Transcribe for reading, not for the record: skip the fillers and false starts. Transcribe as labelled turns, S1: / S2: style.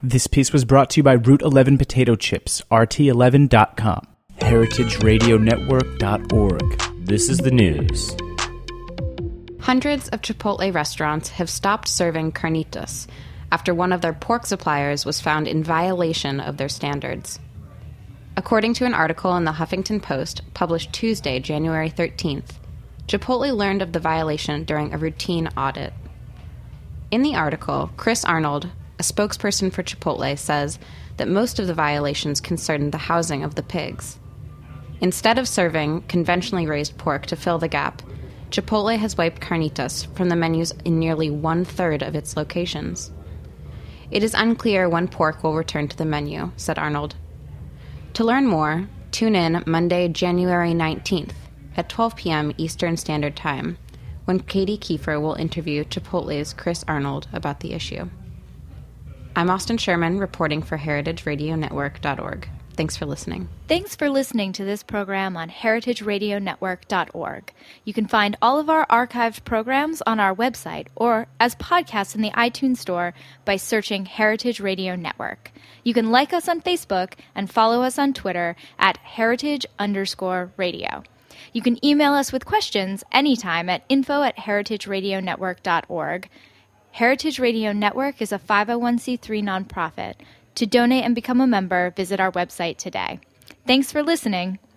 S1: This piece was brought to you by Route 11 Potato Chips, RT11.com, HeritageRadioNetwork.org. This is the news.
S2: Hundreds of Chipotle restaurants have stopped serving carnitas after one of their pork suppliers was found in violation of their standards. According to an article in the Huffington Post published Tuesday, January 13th, Chipotle learned of the violation during a routine audit. In the article, Chris Arnold, a spokesperson for Chipotle, says that most of the violations concerned the housing of the pigs. Instead of serving conventionally raised pork to fill the gap, Chipotle has wiped carnitas from the menus in nearly one-third of its locations. It is unclear when pork will return to the menu, said Arnold. To learn more, tune in Monday, January 19th at 12 p.m. Eastern Standard Time, when Katie Kiefer will interview Chipotle's Chris Arnold about the issue. I'm Austin Sherman, reporting for HeritageRadioNetwork.org. Thanks for listening.
S3: Thanks for listening to this program on HeritageRadioNetwork.org. You can find all of our archived programs on our website or as podcasts in the iTunes Store by searching Heritage Radio Network. You can like us on Facebook and follow us on Twitter at @heritage_radio. You can email us with questions anytime at info@heritageradionetwork.org. Heritage Radio Network is a 501c3 nonprofit. To donate and become a member, visit our website today. Thanks for listening.